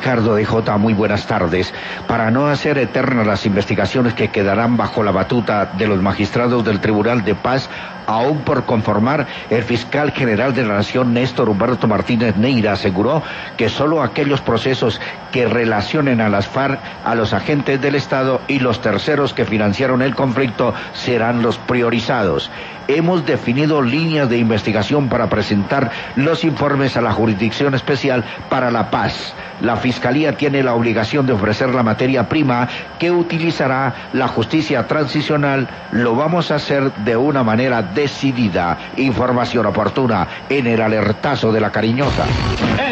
Ricardo de J, muy buenas tardes. Para no hacer eternas las investigaciones que quedarán bajo la batuta de los magistrados del Tribunal de Paz, aún por conformar, el fiscal general de la Nación, Néstor Humberto Martínez Neira, aseguró que solo aquellos procesos que relacionen a las FARC, a los agentes del Estado y los terceros que financiaron el conflicto serán los priorizados. Hemos definido líneas de investigación para presentar los informes a la Jurisdicción Especial para la Paz. La Fiscalía tiene la obligación de ofrecer la materia prima que utilizará la justicia transicional. Lo vamos a hacer de una manera decidida. Información oportuna en el alertazo de La Cariñosa.